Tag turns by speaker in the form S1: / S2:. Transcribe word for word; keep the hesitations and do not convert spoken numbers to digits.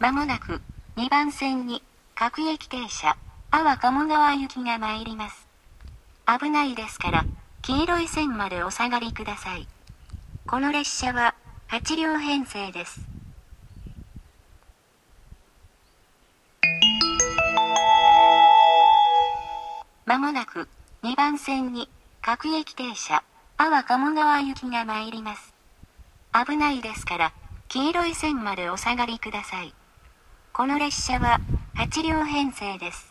S1: まもなく、にばん線に、各駅停車、阿波鴨川行きが参ります。危ないですから、黄色い線までお下がりください。この列車は、はちりょう編成です。まもなく、にばん線に、各駅停車、阿波鴨川行きが参ります。危ないですから、黄色い線までお下がりください。この列車は、はちりょう編成です。